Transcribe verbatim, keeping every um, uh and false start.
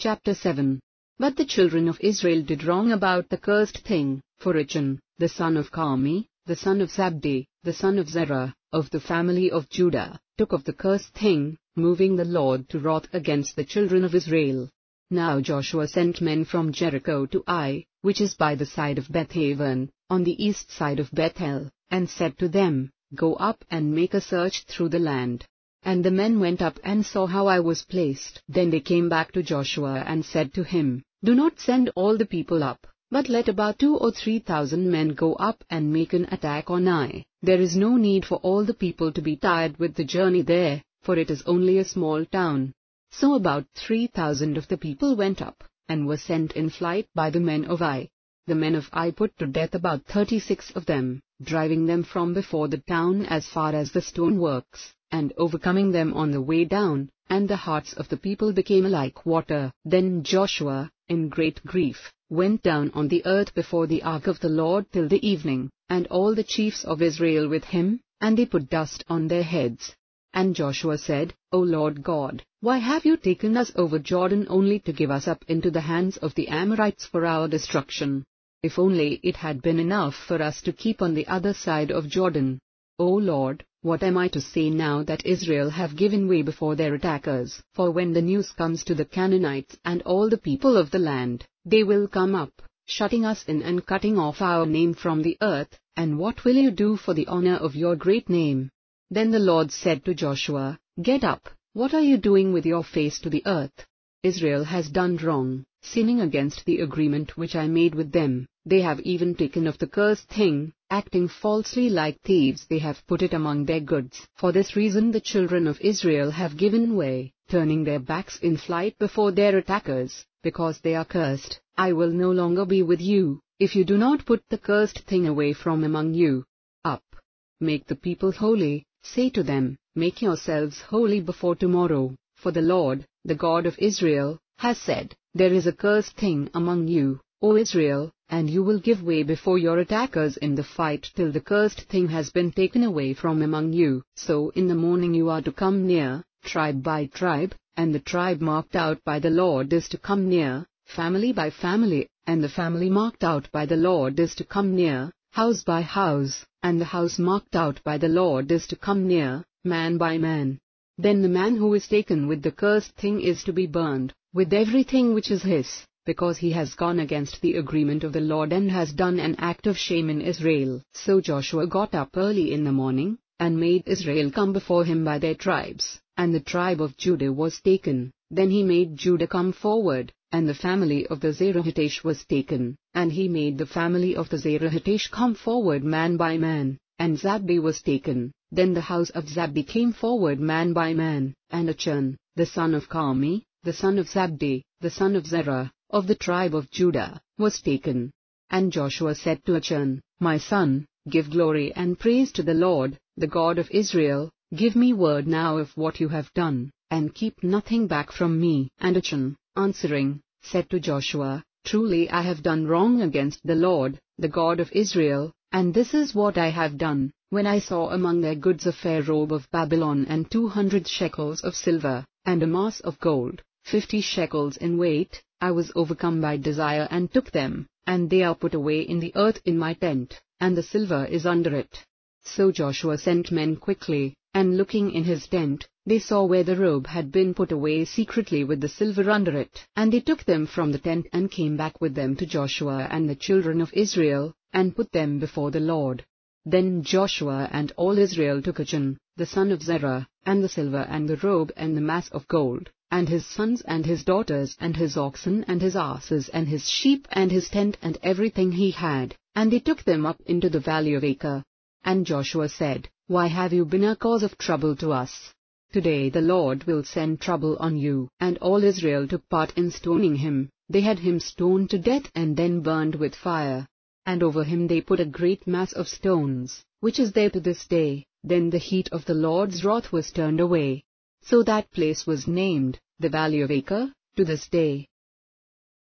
Chapter seven. But the children of Israel did wrong about the cursed thing, for Achan, the son of Carmi, the son of Zabdi, the son of Zerah, of the family of Judah, took of the cursed thing, moving the Lord to wrath against the children of Israel. Now Joshua sent men from Jericho to Ai, which is by the side of Bethaven, on the east side of Bethel, and said to them, Go up and make a search through the land. And the men went up and saw how I was placed. Then they came back to Joshua and said to him, Do not send all the people up, but let about two or three thousand men go up and make an attack on Ai. There is no need for all the people to be tired with the journey there, for it is only a small town. So about three thousand of the people went up, and were sent in flight by the men of Ai. The men of Ai put to death about thirty-six of them, driving them from before the town as far as the stoneworks, and overcoming them on the way down, and the hearts of the people became like water. Then Joshua, in great grief, went down on the earth before the ark of the Lord till the evening, and all the chiefs of Israel with him, and they put dust on their heads. And Joshua said, O Lord God, why have you taken us over Jordan only to give us up into the hands of the Amorites for our destruction? If only it had been enough for us to keep on the other side of Jordan. O Lord, what am I to say now that Israel have given way before their attackers? For when the news comes to the Canaanites and all the people of the land, they will come up, shutting us in and cutting off our name from the earth. And what will you do for the honor of your great name? Then the Lord said to Joshua, Get up, what are you doing with your face to the earth? Israel has done wrong, sinning against the agreement which I made with them. They have even taken of the cursed thing, acting falsely like thieves they have put it among their goods. For this reason the children of Israel have given way, turning their backs in flight before their attackers, because they are cursed. I will no longer be with you, if you do not put the cursed thing away from among you. Up. Make the people holy, say to them, Make yourselves holy before tomorrow, for the Lord, the God of Israel, has said, There is a cursed thing among you, O Israel, and you will give way before your attackers in the fight till the cursed thing has been taken away from among you. So in the morning you are to come near, tribe by tribe, and the tribe marked out by the Lord is to come near, family by family, and the family marked out by the Lord is to come near, house by house, and the house marked out by the Lord is to come near, man by man. Then the man who is taken with the cursed thing is to be burned, with everything which is his, because he has gone against the agreement of the Lord and has done an act of shame in Israel. So Joshua got up early in the morning, and made Israel come before him by their tribes, and the tribe of Judah was taken. Then he made Judah come forward, and the family of the Zerahitish was taken, and he made the family of the Zerahitish come forward man by man, and Zabdi was taken. Then the house of Zabdi came forward man by man, and Achan, the son of Carmi, the son of Zabdi, the son of Zerah, of the tribe of Judah, was taken. And Joshua said to Achan, My son, give glory and praise to the Lord, the God of Israel. Give me word now of what you have done, and keep nothing back from me. And Achan, answering, said to Joshua, Truly I have done wrong against the Lord, the God of Israel, and this is what I have done. When I saw among their goods a fair robe of Babylon and two hundred shekels of silver, and a mass of gold, fifty shekels in weight, I was overcome by desire and took them, and they are put away in the earth in my tent, and the silver is under it. So Joshua sent men quickly, and looking in his tent, they saw where the robe had been put away secretly with the silver under it. And they took them from the tent and came back with them to Joshua and the children of Israel, and put them before the Lord. Then Joshua and all Israel took Achan, the son of Zerah, and the silver and the robe and the mass of gold, and his sons and his daughters and his oxen and his asses and his sheep and his tent and everything he had, and they took them up into the valley of Acre. And Joshua said, Why have you been a cause of trouble to us? Today the Lord will send trouble on you. And all Israel took part in stoning him. They had him stoned to death and then burned with fire. And over him they put a great mass of stones, which is there to this day. Then the heat of the Lord's wrath was turned away. So that place was named, the Valley of Acre, to this day.